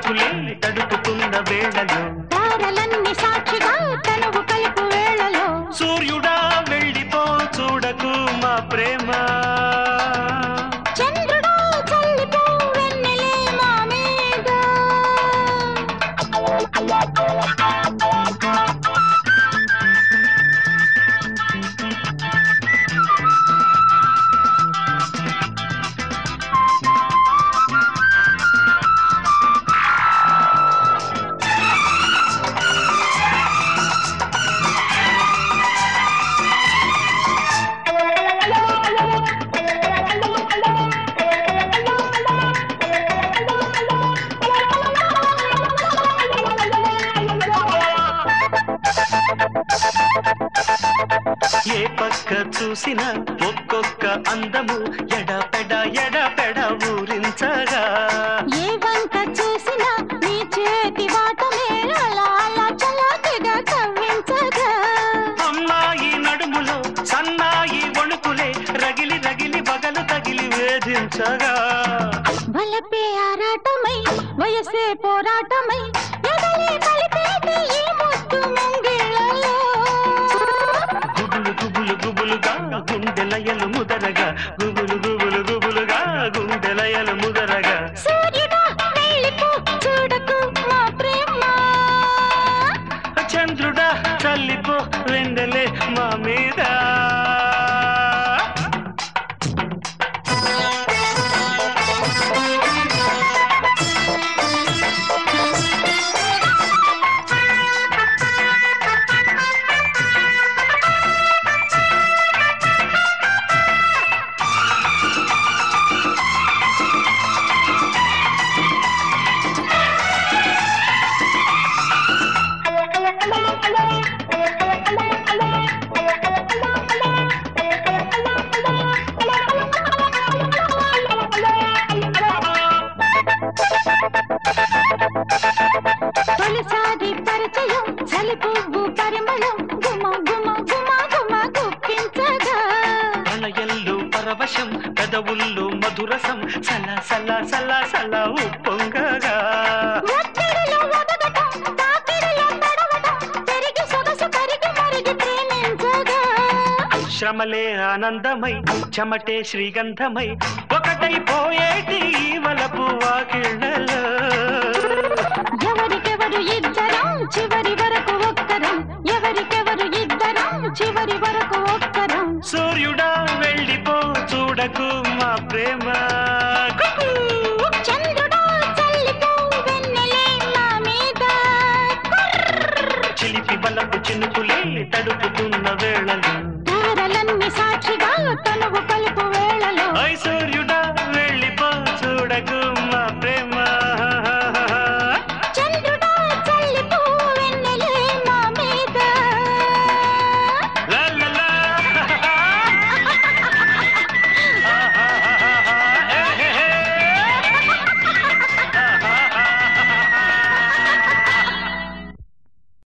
చినుకులే తడుపుతున్న వేళలో తారలన్నీ సాక్షిగా తనువు కలుపు వేళలో సూర్యుడా వెళ్ళిపో చూడకు మా ప్రేమ చంద్రుడా చల్లిపో వెన్నెలే మా మీద ఏ పక్క చూసినా ఒక్కొక్క అందము ఎడపెడ ఊరించగా ఏ వంక చూసినా నీ చేతి వాటమే అలా అలా చలాకిగా కవ్వించగా అమ్మాయి నడుములో సన్నాయి వణుకులే రగిలి రగిలి బగలు తగిలి వేధించగా బలపే ఆరాటమై వయసే పోరాటమై ఎదలే కలిపేటి ఈ ముద్దు ముంగిళ్ళలో గుబులు గుబులు గుబులుగా గుండెలయలు ముదరగా గుబులు గుబులు గుబులుగా గుండెలయలు ముదరగా సూర్యుడా వెళ్ళిపో చూడకు మా ప్రేమ చంద్రుడా చల్లిపో వెండలే మా మీద తొలిసారి పరిచయం చలి పువ్వు పరిమళం గుమ గుమ గుమ గుమ గుప్పించగా ప్రణయంలో పరవశం పెదవుల్లో మధురసం సల సల సల సల ఉప్పొంగగా ఒత్తిడిలో ఒదగటం తాకిడిలో తడవటం పెరిగి సొగసు కరిగి మరిగి ప్రేమించగా శ్రమలే ఆనందమై చెమటే శ్రీగంధమై ఒకటైపోయేటి ఈ వలపు వాకిళ్ళలో ఎవరికెవరు ఇద్దరం చివరి వరకు ఒక్కరం ఎవరికెవరు ఇద్దరం చివరి వరకు ఒక్కరం సూర్యుడా వెళ్ళిపో చూడకు మా ప్రేమ చంద్రుడా చల్లిపో వెన్నెలే మా మీద చిలిపి బలపు చినుకులే తడుపుతున్న వేళలు తారలన్నీ సాక్షిగా తనువు